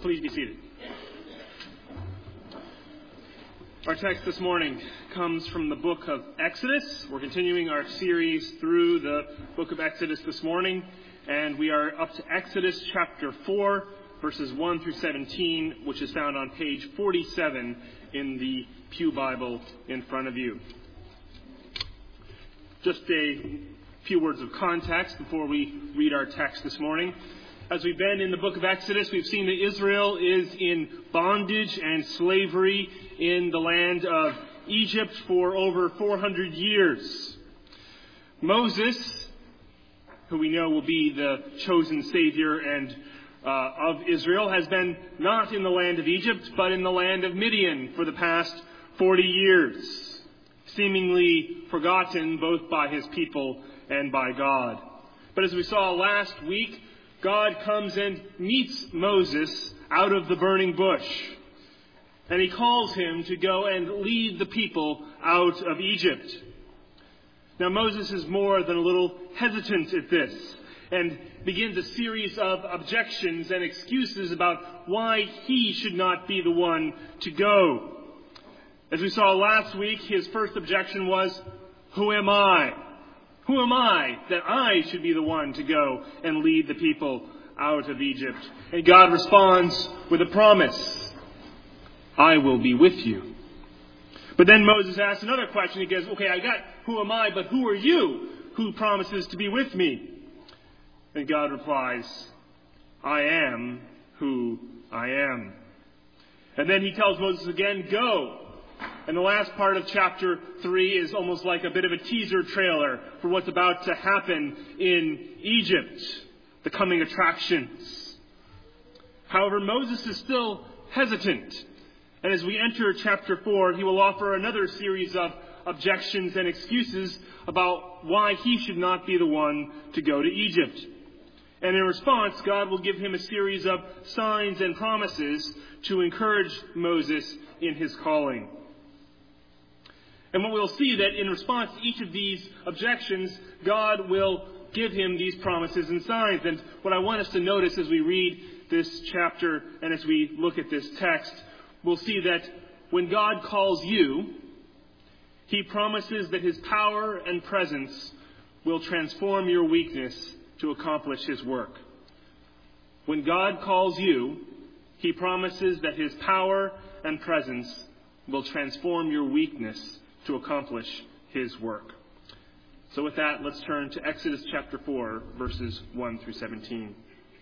Please be seated. Our text this morning comes from the book of Exodus. We're continuing our series through the book of Exodus this morning, and we are up to Exodus chapter 4, verses 1 through 17, which is found on page 47 in the Pew Bible in front of you. Just a few words of context before we read our text this morning. As we've been in the book of Exodus, we've seen that Israel is in bondage and slavery in the land of Egypt for over 400 years. Moses, who we know will be the chosen Savior and of Israel, has been not in the land of Egypt, but in the land of Midian for the past 40 years, seemingly forgotten both by his people and by God. But as we saw last week, God comes and meets Moses out of the burning bush, and he calls him to go and lead the people out of Egypt. Now Moses is more than a little hesitant at this, and begins a series of objections and excuses about why he should not be the one to go. As we saw last week, his first objection was, "Who am I? Who am I that I should be the one to go and lead the people out of Egypt?" And God responds with a promise, "I will be with you." But then Moses asks another question. He goes, "Okay, I got who am I, but who are you who promises to be with me?" And God replies, "I am who I am." And then he tells Moses again, "Go." And the last part of chapter 3 is almost like a bit of a teaser trailer for what's about to happen in Egypt, the coming attractions. However, Moses is still hesitant. And as we enter chapter 4, he will offer another series of objections and excuses about why he should not be the one to go to Egypt. And in response, God will give him a series of signs and promises to encourage Moses in his calling. And what we'll see that in response to each of these objections, God will give him these promises and signs. And what I want us to notice as we read this chapter and as we look at this text, we'll see that when God calls you, he promises that his power and presence will transform your weakness to accomplish his work. When God calls you, he promises that his power and presence will transform your weakness to accomplish his work. So with that, let's turn to Exodus chapter 4, verses 1 through 17.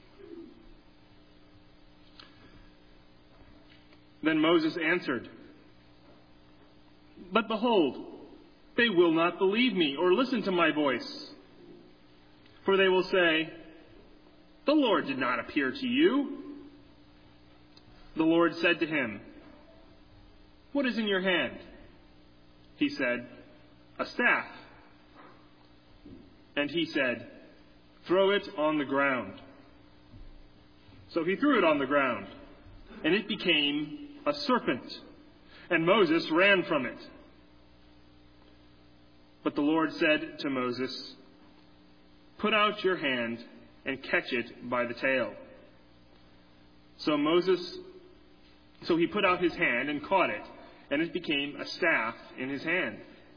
Then Moses answered, "But behold, they will not believe me or listen to my voice. For they will say, 'The Lord did not appear to you.' The Lord said to him, 'What is in your hand?' He said, 'A staff.' And he said, 'Throw it on the ground.' So he threw it on the ground, and it became a serpent, and Moses ran from it. But the Lord said to Moses, 'Put out your hand and catch it by the tail.' So he put out his hand and caught it, and it became a staff in his hand,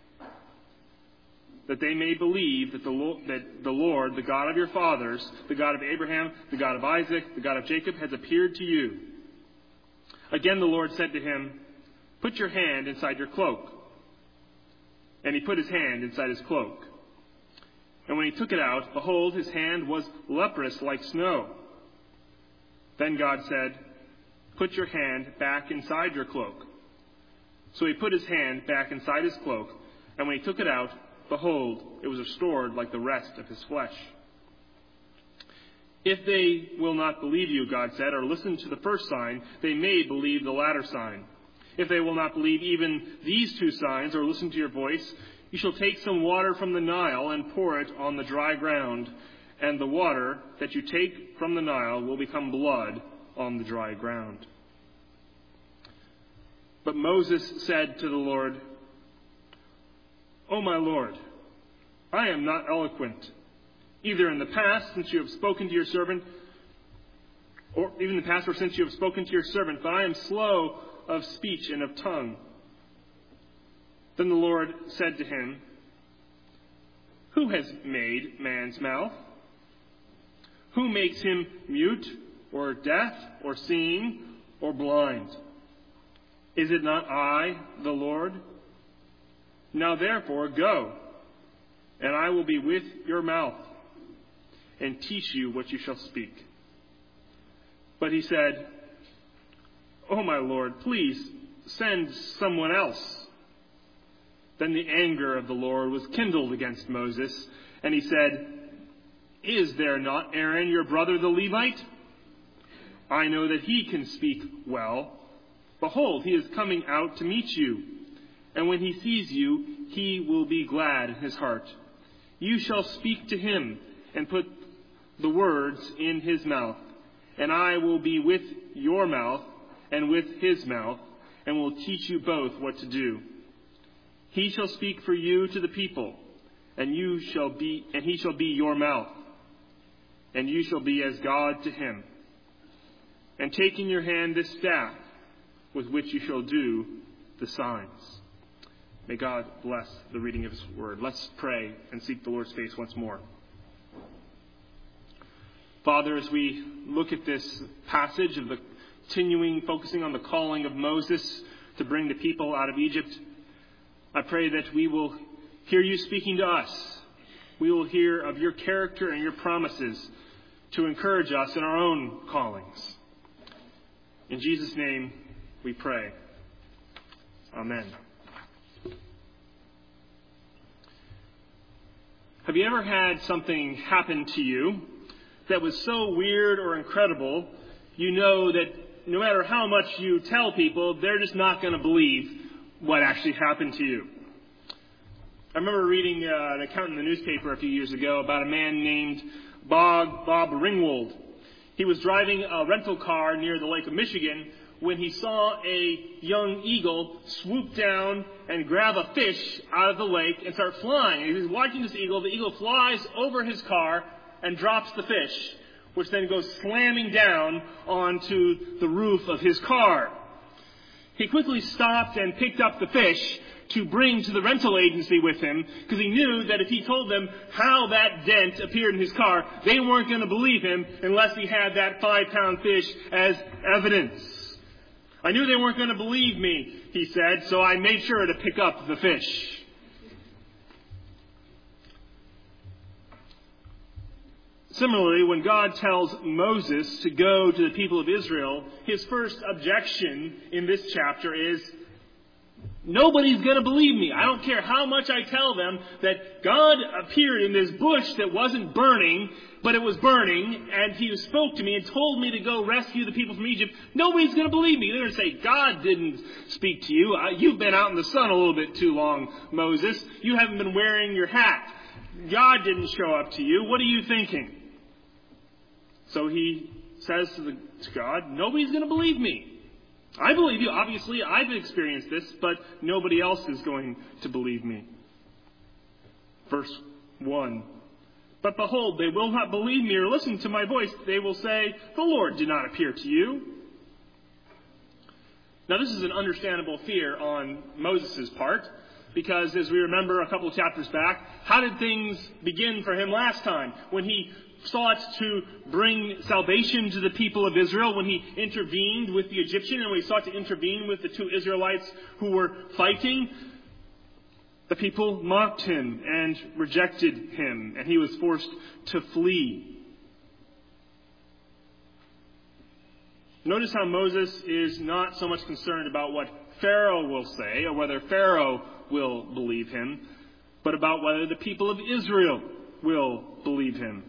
that they may believe that the Lord, the God of your fathers, the God of Abraham, the God of Isaac, the God of Jacob, has appeared to you." Again the Lord said to him, "Put your hand inside your cloak." And he put his hand inside his cloak. And when he took it out, behold, his hand was leprous like snow. Then God said, "Put your hand back inside your cloak." So he put his hand back inside his cloak, and when he took it out, behold, it was restored like the rest of his flesh. "If they will not believe you," God said, "or listen to the first sign, they may believe the latter sign. If they will not believe even these two signs, or listen to your voice, you shall take some water from the Nile and pour it on the dry ground, and the water that you take from the Nile will become blood on the dry ground." But Moses said to the Lord, "O my Lord, I am not eloquent, either in the past, since you have spoken to your servant, Or even the past, where since you have spoken to your servant, but I am slow of speech and of tongue. Then the Lord said to him, who has made man's mouth? Who makes him mute, or deaf, or seeing, or blind? Is it not I, the Lord? Now therefore go, and I will be with your mouth, and teach you what you shall speak. But he said, oh, my Lord, please send someone else. Then the anger of the Lord was kindled against Moses, and he said, is there not Aaron, your brother, the Levite? I know that he can speak well. Behold, he is coming out to meet you, and when he sees you, he will be glad in his heart. You shall speak to him and put the words in his mouth, and I will be with your mouth and with his mouth, and will teach you both what to do. He shall speak for you to the people, and he shall be your mouth, and you shall be as God to him. And take in your hand this staff, with which you shall do the signs. May God bless the reading of his word. Let's pray and seek the Lord's face once more. Father, as we look at this passage of the continuing focusing on the calling of Moses to bring the people out of Egypt, I pray that we will hear you speaking to us. We will hear of your character and your promises to encourage us in our own callings. In Jesus' name we pray. Amen. Have you ever had something happen to you that was so weird or incredible, you know that no matter how much you tell people, they're just not going to believe what actually happened to you? I remember reading an account in the newspaper a few years ago about a man named Bob Ringwald. He was driving a rental car near the Lake of Michigan when he saw a young eagle swoop down and grab a fish out of the lake and start flying. And he was watching this eagle. The eagle flies over his car and drops the fish, which then goes slamming down onto the roof of his car. He quickly stopped and picked up the fish to bring to the rental agency with him, because he knew that if he told them how that dent appeared in his car, they weren't going to believe him unless he had that 5-pound fish as evidence. I knew they weren't going to believe me, he said, so I made sure to pick up the fish. Similarly, when God tells Moses to go to the people of Israel, his first objection in this chapter is, nobody's going to believe me. I don't care how much I tell them that God appeared in this bush that wasn't burning, but it was burning, and he spoke to me and told me to go rescue the people from Egypt. Nobody's going to believe me. They're going to say, God didn't speak to you. You've been out in the sun a little bit too long, Moses. You haven't been wearing your hat. God didn't show up to you. What are you thinking? So he says to God, nobody's going to believe me. I believe you. Obviously, I've experienced this, but nobody else is going to believe me. Verse 1. But behold, they will not believe me or listen to my voice. They will say, the Lord did not appear to you. Now, this is an understandable fear on Moses' part, because as we remember a couple of chapters back, how did things begin for him last time? When he sought to bring salvation to the people of Israel, when he intervened with the Egyptian and when he sought to intervene with the two Israelites who were fighting, the people mocked him and rejected him, and he was forced to flee. Notice how Moses is not so much concerned about what Pharaoh will say or whether Pharaoh will believe him, but about whether the people of Israel will believe him.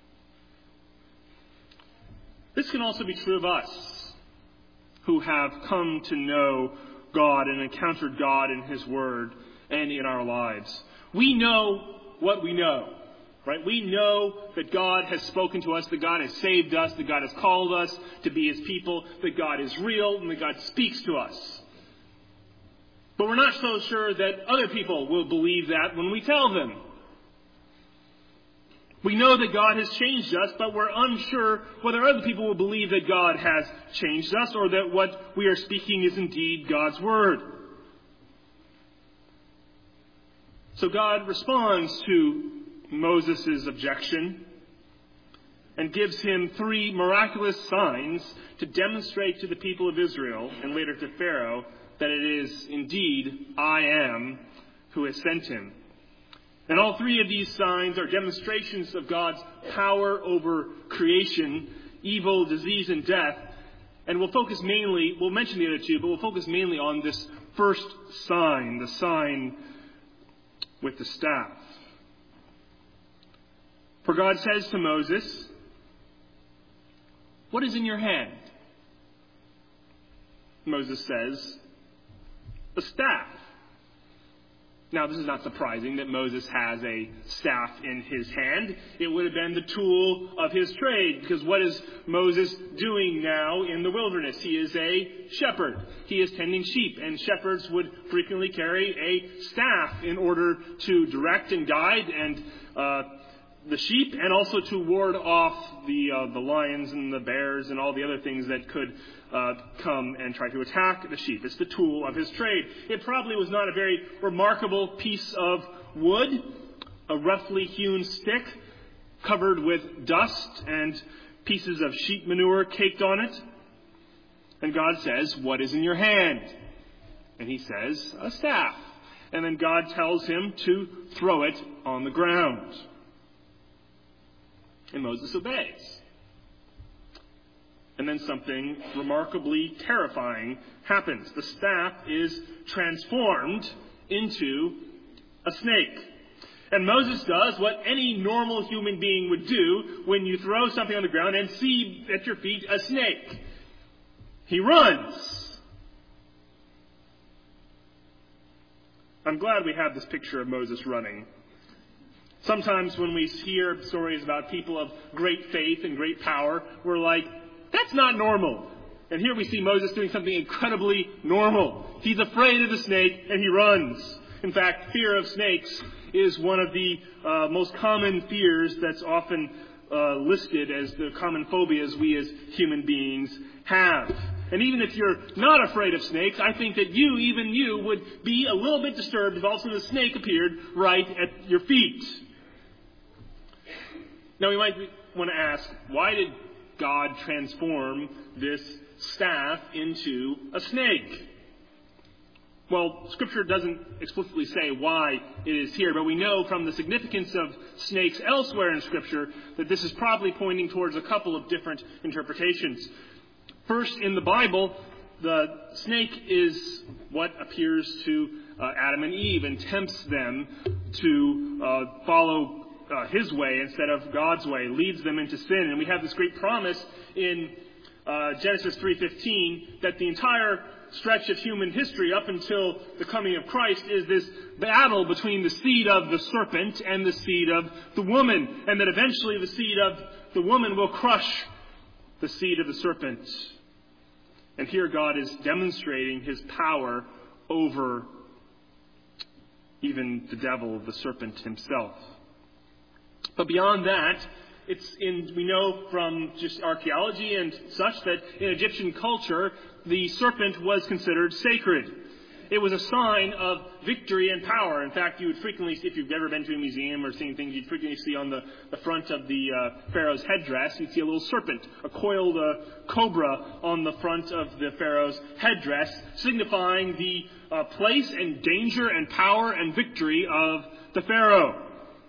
This can also be true of us who have come to know God and encountered God in his word and in our lives. We know what we know, right? We know that God has spoken to us, that God has saved us, that God has called us to be his people, that God is real, and that God speaks to us. But we're not so sure that other people will believe that when we tell them. We know that God has changed us, but we're unsure whether other people will believe that God has changed us or that what we are speaking is indeed God's word. So God responds to Moses' objection and gives him 3 miraculous signs to demonstrate to the people of Israel and later to Pharaoh that it is indeed I am who has sent him. And all 3 of these signs are demonstrations of God's power over creation, evil, disease, and death. And we'll mention the other 2, but we'll focus mainly on this first sign, the sign with the staff. For God says to Moses, "What is in your hand?" Moses says, "A staff." Now, this is not surprising that Moses has a staff in his hand. It would have been the tool of his trade, because what is Moses doing now in the wilderness? He is a shepherd. He is tending sheep, and shepherds would frequently carry a staff in order to direct and guide and the sheep, and also to ward off the lions and the bears and all the other things that could come and try to attack the sheep. It's the tool of his trade. It probably was not a very remarkable piece of wood, a roughly hewn stick covered with dust and pieces of sheep manure caked on it. And God says, "What is in your hand?" And he says, "A staff." And then God tells him to throw it on the ground. And Moses obeys. And then something remarkably terrifying happens. The staff is transformed into a snake. And Moses does what any normal human being would do when you throw something on the ground and see at your feet a snake. He runs. I'm glad we have this picture of Moses running. Sometimes when we hear stories about people of great faith and great power, we're like, that's not normal. And here we see Moses doing something incredibly normal. He's afraid of the snake and he runs. In fact, fear of snakes is one of the most common fears that's often listed as the common phobias we as human beings have. And even if you're not afraid of snakes, I think that even you, would be a little bit disturbed if all of a sudden a snake appeared right at your feet. Now we might want to ask, why did God transform this staff into a snake? Well, Scripture doesn't explicitly say why it is here, but we know from the significance of snakes elsewhere in Scripture that this is probably pointing towards a couple of different interpretations. First, in the Bible, the snake is what appears to Adam and Eve and tempts them to follow his way instead of God's way, leads them into sin. And we have this great promise in Genesis 3:15 that the entire stretch of human history up until the coming of Christ is this battle between the seed of the serpent and the seed of the woman, and that eventually the seed of the woman will crush the seed of the serpent. And here God is demonstrating his power over even the devil, the serpent himself. But beyond that, we know from just archaeology and such that in Egyptian culture, the serpent was considered sacred. It was a sign of victory and power. In fact, you would frequently, if you've ever been to a museum or seen things, you'd frequently see on the front of the Pharaoh's headdress, you'd see a little serpent, a coiled cobra on the front of the Pharaoh's headdress, signifying the place and danger and power and victory of the Pharaoh.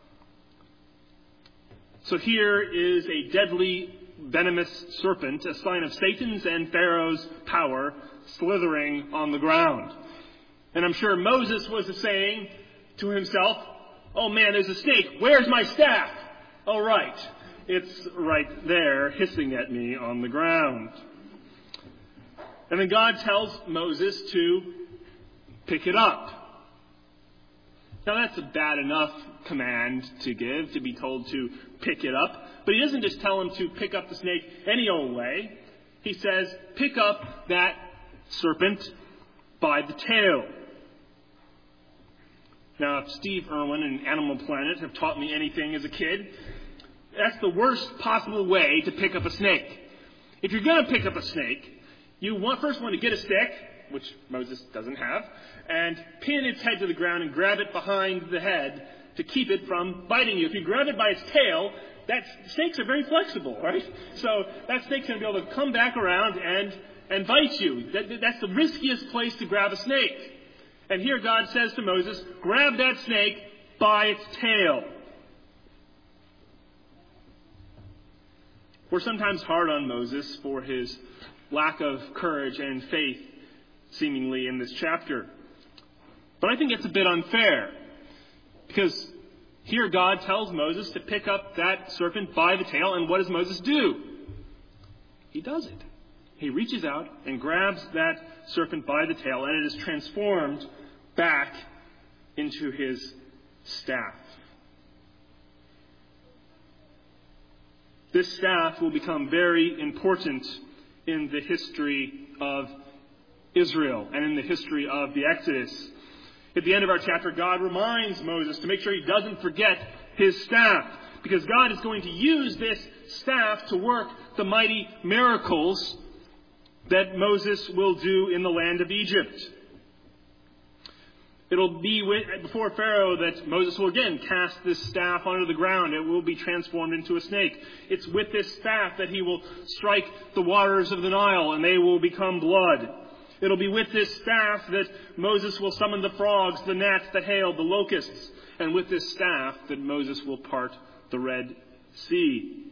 So here is a deadly, venomous serpent, a sign of Satan's and Pharaoh's power, slithering on the ground. And I'm sure Moses was saying to himself, "Oh man, there's a snake. Where's my staff? Oh, right. It's right there, hissing at me on the ground." And then God tells Moses to pick it up. Now that's a bad enough command to give, to be told to pick it up. But he doesn't just tell him to pick up the snake any old way. He says, pick up that serpent by the tail. Now, if Steve Irwin and Animal Planet have taught me anything as a kid, That's the worst possible way to pick up a snake. If you're going to pick up a snake, you first want to get a stick, which Moses doesn't have, and pin its head to the ground and grab it behind the head to keep it from biting you. If you grab it by its tail, snakes are very flexible, right? So that snake's going to be able to come back around and bite you. That's the riskiest place to grab a snake. And here God says to Moses, grab that snake by its tail. We're sometimes hard on Moses for his lack of courage and faith, seemingly, in this chapter. But I think it's a bit unfair, because here God tells Moses to pick up that serpent by the tail, and what does Moses do? He does it. He reaches out and grabs that serpent by the tail, and it is transformed back into his staff. This staff will become very important in the history of Israel and in the history of the Exodus. At the end of our chapter, God reminds Moses to make sure he doesn't forget his staff, because God is going to use this staff to work the mighty miracles that Moses will do in the land of Egypt. It'll be before Pharaoh that Moses will again cast this staff onto the ground. It will be transformed into a snake. It's with this staff that he will strike the waters of the Nile, and they will become blood. It'll be with this staff that Moses will summon the frogs, the gnats, the hail, the locusts, and with this staff that Moses will part the Red Sea.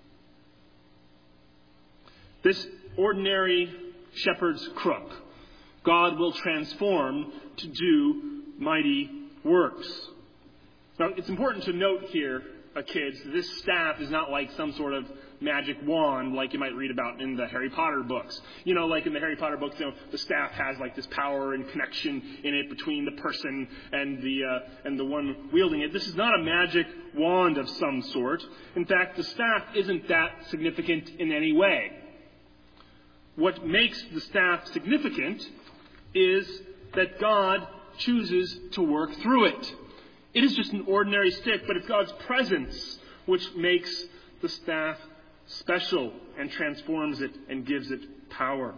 This ordinary shepherd's crook, God will transform to do mighty works. Now, it's important to note here, kids, this staff is not like some sort of magic wand like you might read about in the Harry Potter books. You know, like in the Harry Potter books, the staff has like this power and connection in it between the person and the one wielding it. This is not a magic wand of some sort. In fact, the staff isn't that significant in any way. What makes the staff significant is that God chooses to work through it. It is just an ordinary stick, but it's God's presence which makes the staff special and transforms it and gives it power.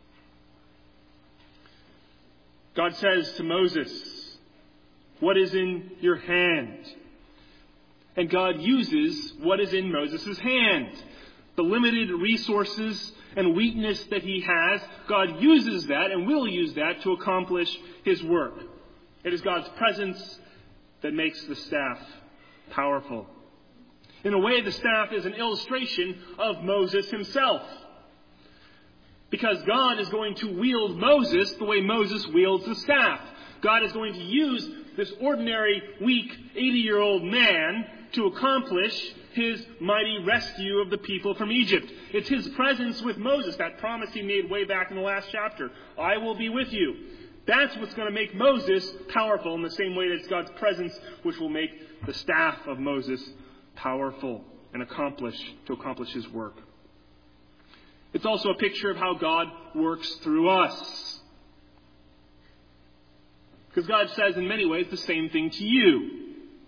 God says to Moses, "What is in your hand?" And God uses what is in Moses' hand. The limited resources and weakness that he has, God uses that and will use that to accomplish his work. It is God's presence that makes the staff powerful. In a way, the staff is an illustration of Moses himself, because God is going to wield Moses the way Moses wields the staff. God is going to use this ordinary, weak, 80-year-old man to accomplish his mighty rescue of the people from Egypt. It's his presence with Moses, that promise he made way back in the last chapter. I will be with you. That's what's going to make Moses powerful, in the same way that it's God's presence which will make the staff of Moses powerful and accomplish his work. It's also a picture of how God works through us. Because God says in many ways the same thing to you.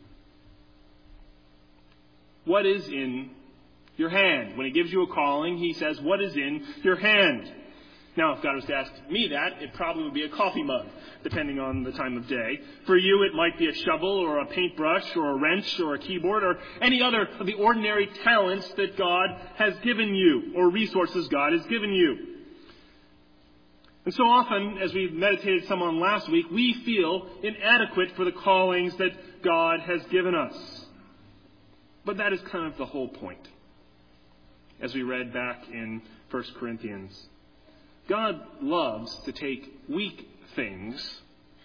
What is in your hand? When he gives you a calling, he says, what is in your hand? Now, if God was to ask me that, it probably would be a coffee mug, depending on the time of day. For you, it might be a shovel or a paintbrush or a wrench or a keyboard or any other of the ordinary talents that God has given you, or resources God has given you. And so often, as we meditated some on last week, we feel inadequate for the callings that God has given us. But that is kind of the whole point, as we read back in 1 Corinthians. God loves to take weak things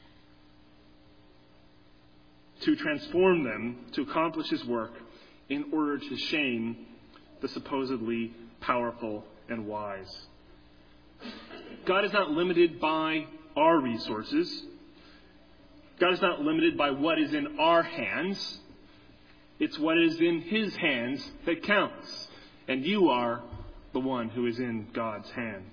to transform them to accomplish his work in order to shame the supposedly powerful and wise. God is not limited by our resources. God is not limited by what is in our hands. It's what is in his hands that counts. And you are the one who is in God's hands.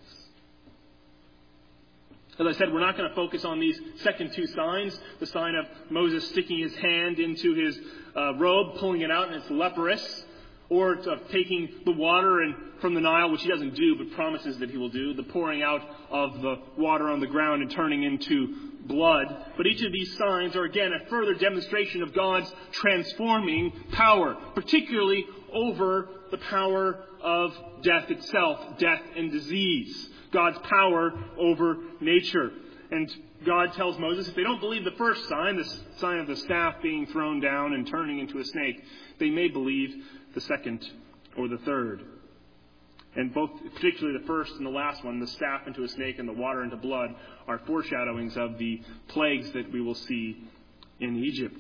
As I said, we're not going to focus on these second two signs. The sign of Moses sticking his hand into his robe, pulling it out, and it's leprous. or of taking the water from the Nile, which he doesn't do, but promises that he will do, the pouring out of the water on the ground and turning into blood. But each of these signs are, again, a further demonstration of God's transforming power, particularly over the power of death itself, death and disease. God's power over nature. And God tells Moses, if they don't believe the first sign, the sign of the staff being thrown down and turning into a snake, they may believe the second or the third. And both, particularly the first and the last one, the staff into a snake and the water into blood, are foreshadowings of the plagues that we will see in Egypt.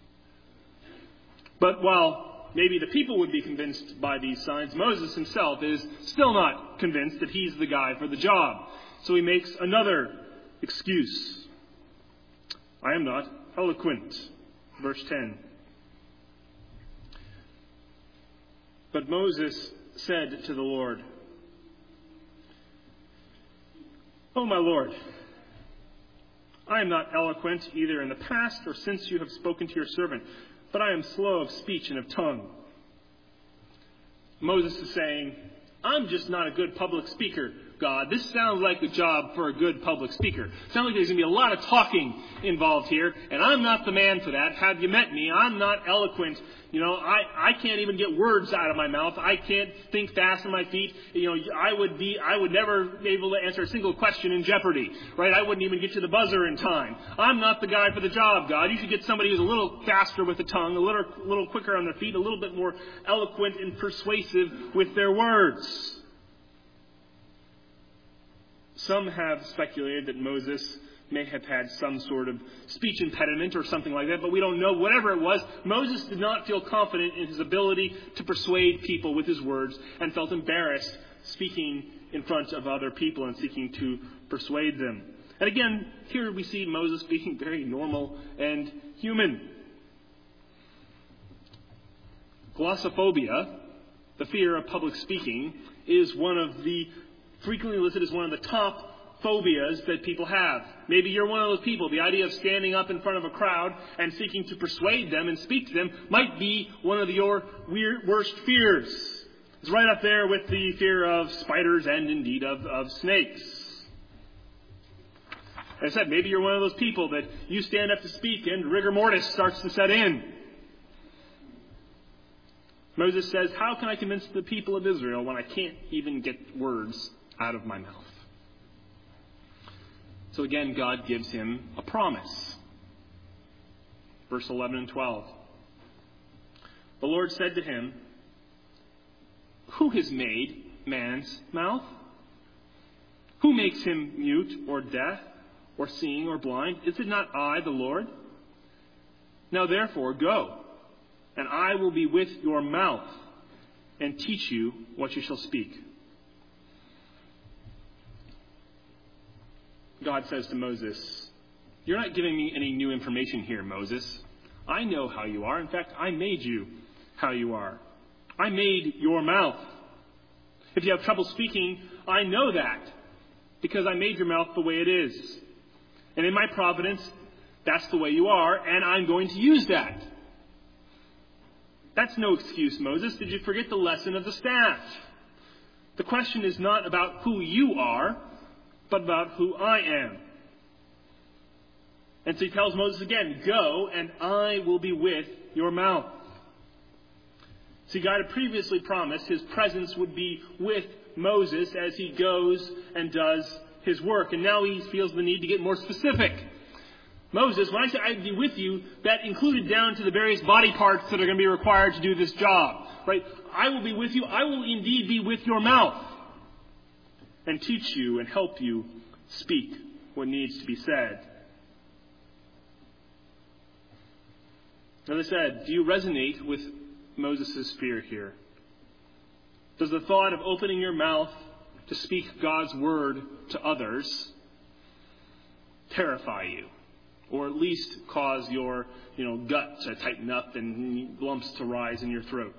But while maybe the people would be convinced by these signs, Moses himself is still not convinced that he's the guy for the job. So he makes another excuse. I am not eloquent. Verse 10. But Moses said to the Lord, "O my Lord, I am not eloquent either in the past or since you have spoken to your servant, but I am slow of speech and of tongue." Moses is saying, I'm just not a good public speaker, God. This sounds like a job for a good public speaker. It sounds like there's going to be a lot of talking involved here, and I'm not the man for that. Have you met me? I'm not eloquent. I can't even get words out of my mouth. I can't think fast on my feet. I would never be able to answer a single question in jeopardy, right? I wouldn't even get to the buzzer in time. I'm not the guy for the job, God. You should get somebody who's a little faster with the tongue, a little quicker on their feet, a little bit more eloquent and persuasive with their words. Some have speculated that Moses may have had some sort of speech impediment or something like that, but we don't know. Whatever it was, Moses did not feel confident in his ability to persuade people with his words and felt embarrassed speaking in front of other people and seeking to persuade them. And again, here we see Moses being very normal and human. Glossophobia, the fear of public speaking, is frequently listed as one of the top phobias that people have. Maybe you're one of those people. The idea of standing up in front of a crowd and seeking to persuade them and speak to them might be one of your worst fears. It's right up there with the fear of spiders and indeed of snakes. As I said, maybe you're one of those people that you stand up to speak and rigor mortis starts to set in. Moses says, how can I convince the people of Israel when I can't even get words out of my mouth? So again, God gives him a promise. Verse 11 and 12. The Lord said to him, "Who has made man's mouth? Who makes him mute or deaf or seeing or blind? Is it not I, the Lord? Now therefore go, and I will be with your mouth and teach you what you shall speak." God says to Moses, "You're not giving me any new information here, Moses. I know how you are. In fact, I made you how you are. I made your mouth. If you have trouble speaking, I know that because I made your mouth the way it is. And in my providence, that's the way you are, and I'm going to use that." That's no excuse, Moses. Did you forget the lesson of the staff? The question is not about who you are, but about who I am. And so he tells Moses again, "Go, and I will be with your mouth." See, God had previously promised his presence would be with Moses as he goes and does his work. And now he feels the need to get more specific. Moses, when I say I'd be with you, that included down to the various body parts that are going to be required to do this job. Right? I will be with you. I will indeed be with your mouth and teach you and help you speak what needs to be said. As I said, do you resonate with Moses' fear here? Does the thought of opening your mouth to speak God's word to others terrify you? Or at least cause your gut to tighten up and lumps to rise in your throat?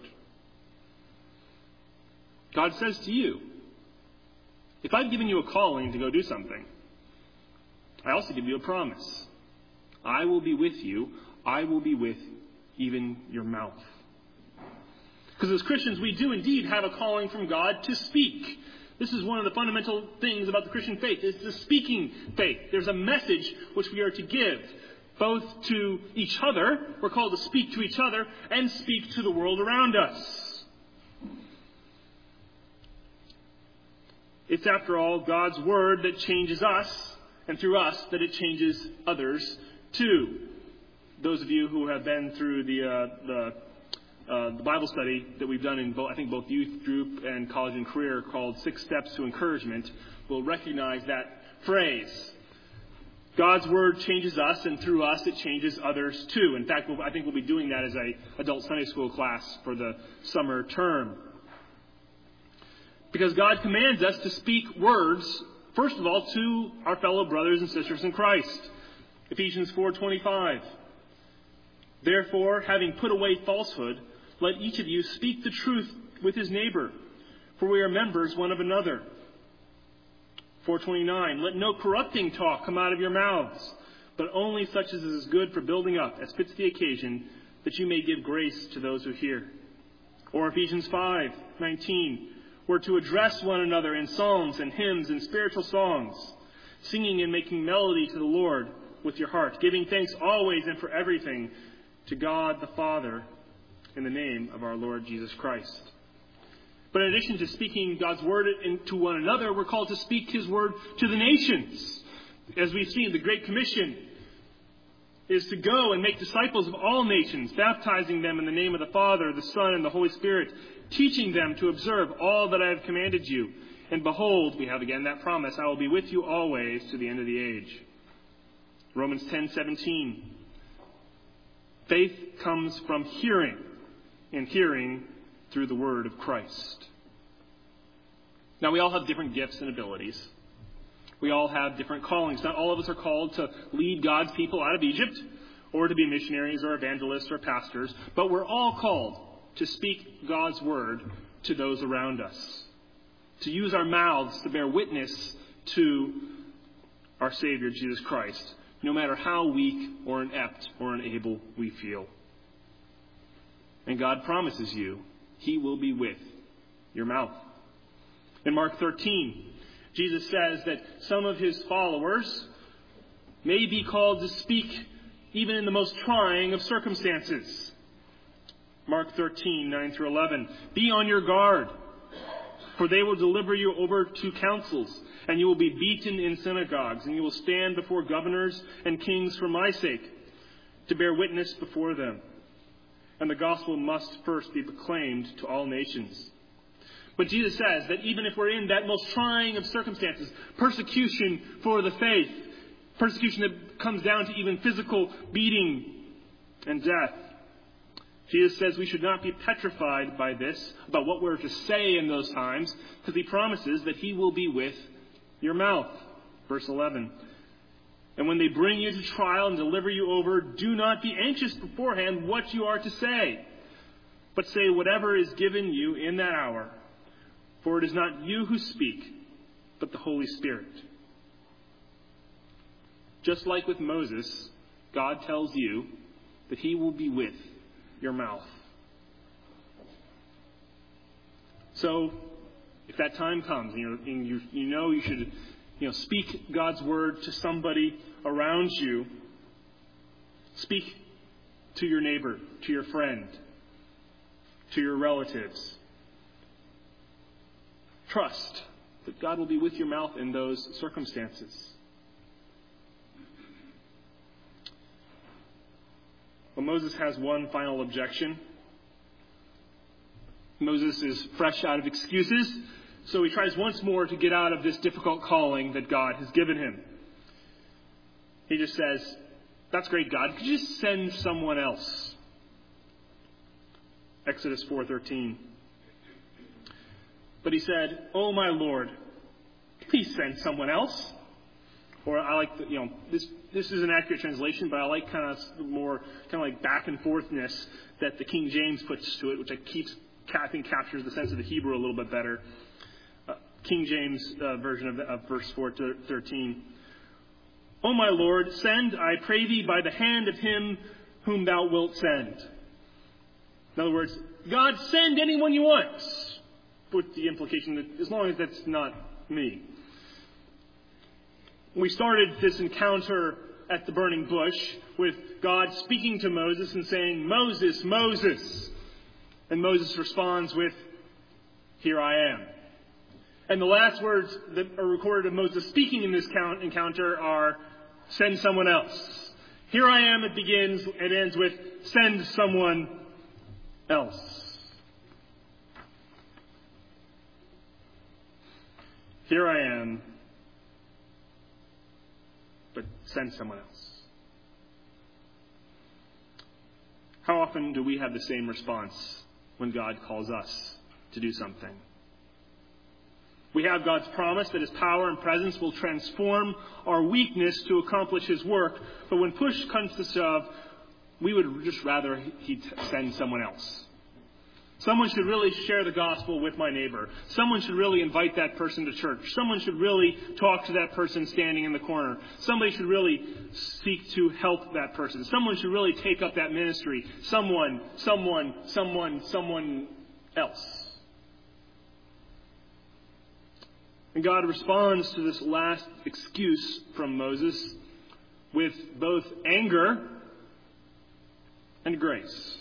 God says to you, if I've given you a calling to go do something, I also give you a promise. I will be with you. I will be with even your mouth. Because as Christians, we do indeed have a calling from God to speak. This is one of the fundamental things about the Christian faith. It's the speaking faith. There's a message which we are to give, both to each other. We're called to speak to each other and speak to the world around us. It's, after all, God's word that changes us, and through us that it changes others too. Those of you who have been through the Bible study that we've done in both youth group and college and career, called 6 Steps to Encouragement, will recognize that phrase. God's word changes us, and through us it changes others too. In fact, I think we'll be doing that as an adult Sunday school class for the summer term. Because God commands us to speak words, first of all, to our fellow brothers and sisters in Christ. Ephesians 4:25. Therefore, having put away falsehood, let each of you speak the truth with his neighbor, for we are members one of another. 4:29. Let no corrupting talk come out of your mouths, but only such as is good for building up, as fits the occasion, that you may give grace to those who hear. Or Ephesians 5:19. We're to address one another in psalms and hymns and spiritual songs, singing and making melody to the Lord with your heart, giving thanks always and for everything to God the Father in the name of our Lord Jesus Christ. But in addition to speaking God's word to one another, we're called to speak his word to the nations. As we've seen, the Great Commission is to go and make disciples of all nations, baptizing them in the name of the Father, the Son, and the Holy Spirit, teaching them to observe all that I have commanded you. And behold, we have again that promise, I will be with you always to the end of the age. Romans 10:17. Faith comes from hearing, and hearing through the word of Christ. Now, we all have different gifts and abilities. We all have different callings. Not all of us are called to lead God's people out of Egypt, or to be missionaries or evangelists or pastors, but we're all called to speak God's word to those around us, to use our mouths to bear witness to our Savior, Jesus Christ, no matter how weak or inept or unable we feel. And God promises you he will be with your mouth. In Mark 13, Jesus says that some of his followers may be called to speak even in the most trying of circumstances. Mark 13:9-11. Be on your guard, for they will deliver you over to councils, and you will be beaten in synagogues, and you will stand before governors and kings for my sake, to bear witness before them. And the gospel must first be proclaimed to all nations. But Jesus says that even if we're in that most trying of circumstances, persecution for the faith, persecution that comes down to even physical beating and death, Jesus says we should not be petrified by this, about what we're to say in those times, because he promises that he will be with your mouth. Verse 11. And when they bring you to trial and deliver you over, do not be anxious beforehand what you are to say, but say whatever is given you in that hour. For it is not you who speak, but the Holy Spirit. Just like with Moses, God tells you that he will be with your mouth. So, if that time comes and you know you should speak God's word to somebody around you, speak to your neighbor, to your friend, to your relatives. Trust that God will be with your mouth in those circumstances. Well, Moses has one final objection. Moses is fresh out of excuses, so he tries once more to get out of this difficult calling that God has given him. He just says, that's great, God. Could you just send someone else? Exodus 4:13. But he said, oh, my Lord, please send someone else. Or I like, this is an accurate translation, but I like kind of like back and forthness that the King James puts to it, which I think captures the sense of the Hebrew a little bit better. King James version of verse 4:13. O my Lord, send, I pray thee, by the hand of him whom thou wilt send. In other words, God, send anyone you want, with the implication that as long as that's not me. We started this encounter at the burning bush with God speaking to Moses and saying, "Moses, Moses." And Moses responds with, "Here I am." And the last words that are recorded of Moses speaking in this encounter are, "Send someone else." "Here I am," it begins, it ends with, "Send someone else." Here I am, but send someone else. How often do we have the same response when God calls us to do something? We have God's promise that His power and presence will transform our weakness to accomplish His work, but when push comes to shove, we would just rather He'd send someone else. Someone should really share the gospel with my neighbor. Someone should really invite that person to church. Someone should really talk to that person standing in the corner. Somebody should really seek to help that person. Someone should really take up that ministry. Someone else. And God responds to this last excuse from Moses with both anger and grace.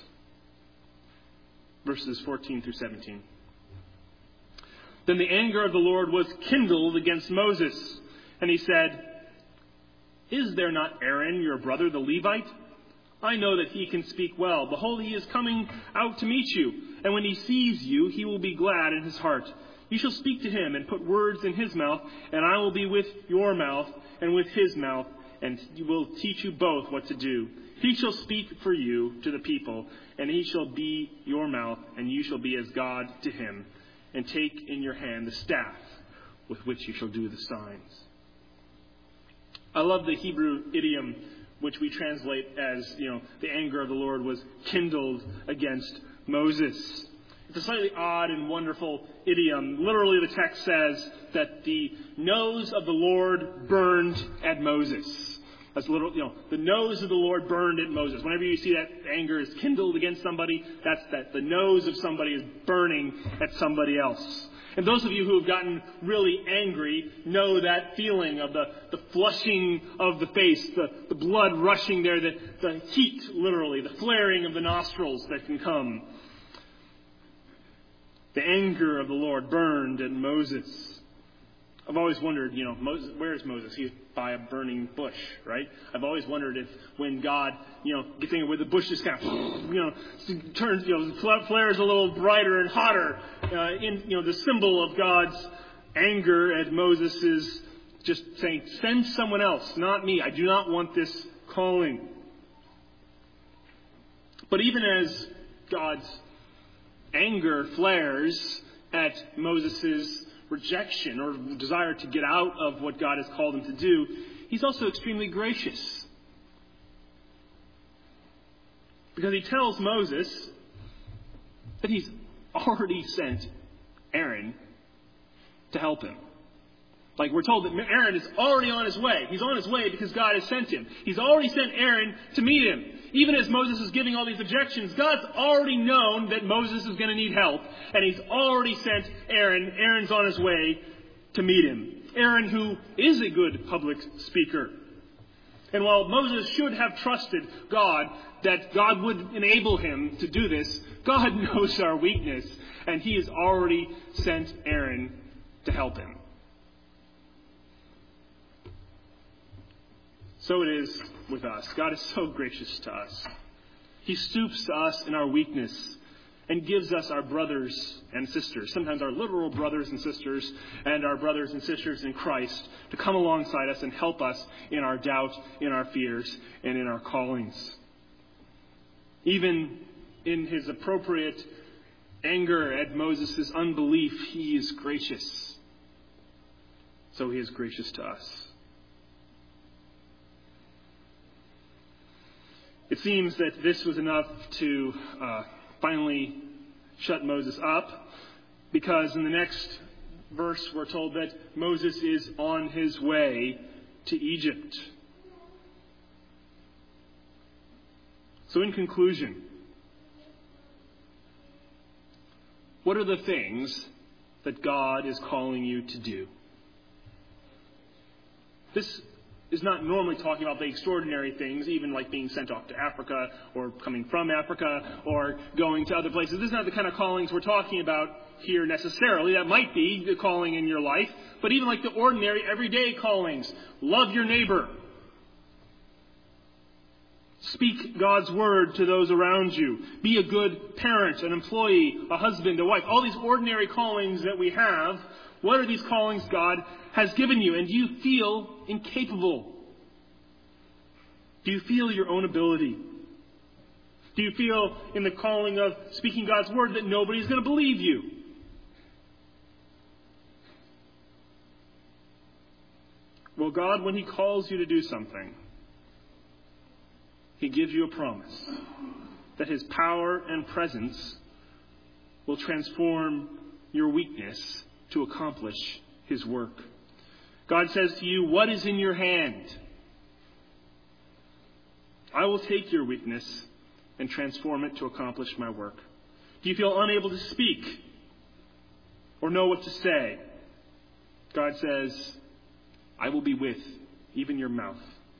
Verses 14 through 17. Then the anger of the Lord was kindled against Moses, and he said, "Is there not Aaron, your brother, the Levite? I know that he can speak well. Behold, he is coming out to meet you, and when he sees you, he will be glad in his heart. You shall speak to him and put words in his mouth, and I will be with your mouth and with his mouth, and will teach you both what to do. He shall speak for you to the people, and he shall be your mouth, and you shall be as God to him. And take in your hand the staff with which you shall do the signs." I love the Hebrew idiom which we translate as, the anger of the Lord was kindled against Moses. It's a slightly odd and wonderful idiom. Literally, the text says that the nose of the Lord burned at Moses. That's the nose of the Lord burned at Moses. Whenever you see that anger is kindled against somebody, that's that the nose of somebody is burning at somebody else. And those of you who have gotten really angry know that feeling of the flushing of the face, the blood rushing there, the heat, literally, the flaring of the nostrils that can come. The anger of the Lord burned at Moses. I've always wondered, Moses, where is Moses? He's by a burning bush, right? I've always wondered if when God, gets angry with the bush just kind of, turns, flares a little brighter and hotter, the symbol of God's anger at Moses is just saying, "Send someone else, not me. I do not want this calling." But even as God's anger flares at Moses' rejection or desire to get out of what God has called him to do, He's also extremely gracious. Because He tells Moses that He's already sent Aaron to help him. Like, we're told that Aaron is already on his way. He's on his way because God has sent him. He's already sent Aaron to meet him. Even as Moses is giving all these objections, God's already known that Moses is going to need help, and He's already sent Aaron. Aaron's on his way to meet him. Aaron, who is a good public speaker. And while Moses should have trusted God that God would enable him to do this, God knows our weakness, and He has already sent Aaron to help him. So it is with us. God is so gracious to us. He stoops to us in our weakness and gives us our brothers and sisters, sometimes our literal brothers and sisters, and our brothers and sisters in Christ, to come alongside us and help us in our doubt, in our fears, and in our callings. Even in His appropriate anger at Moses' unbelief, He is gracious. So He is gracious to us. It seems that this was enough to finally shut Moses up, because in the next verse we're told that Moses is on his way to Egypt. So in conclusion, What are the things that God is calling you to do? This is not normally talking about the extraordinary things, even like being sent off to Africa or coming from Africa or going to other places. This is not the kind of callings we're talking about here necessarily. That might be the calling in your life, but even like the ordinary, everyday callings. Love your neighbor. Speak God's word to those around you. Be a good parent, an employee, a husband, a wife. All these ordinary callings that we have, what are these callings God has given you? And do you feel incapable? Do you feel your own ability? Do you feel in the calling of speaking God's word that nobody's going to believe you? Well, God, when He calls you to do something, He gives you a promise that His power and presence will transform your weakness to accomplish His work. God says to you, what is in your hand? I will take your weakness and transform it to accomplish my work. Do you feel unable to speak or know what to say? God says, I will be with even your mouth.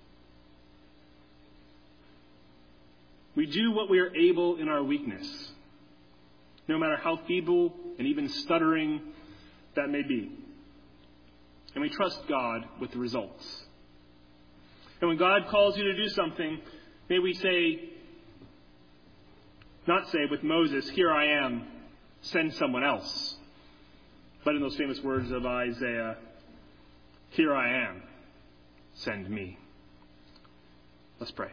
We do what we are able in our weakness, no matter how feeble and even stuttering that may be. And we trust God with the results. And when God calls you to do something, may we say, not say with Moses, here I am, send someone else. But in those famous words of Isaiah, here I am, send me. Let's pray.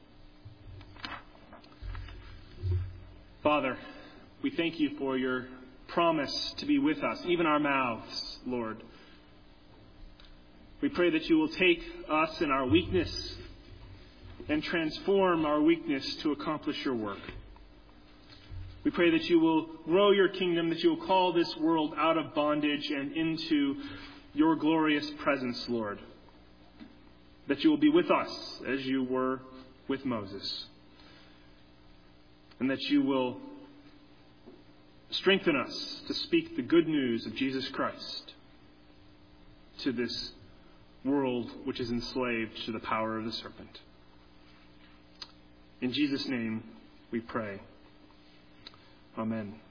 Father, we thank you for your promise to be with us, even our mouths, Lord. We pray that you will take us in our weakness and transform our weakness to accomplish your work. We pray that you will grow your kingdom, that you will call this world out of bondage and into your glorious presence, Lord. That you will be with us as you were with Moses. And that you will strengthen us to speak the good news of Jesus Christ to this world which is enslaved to the power of the serpent. In Jesus' name we pray. Amen.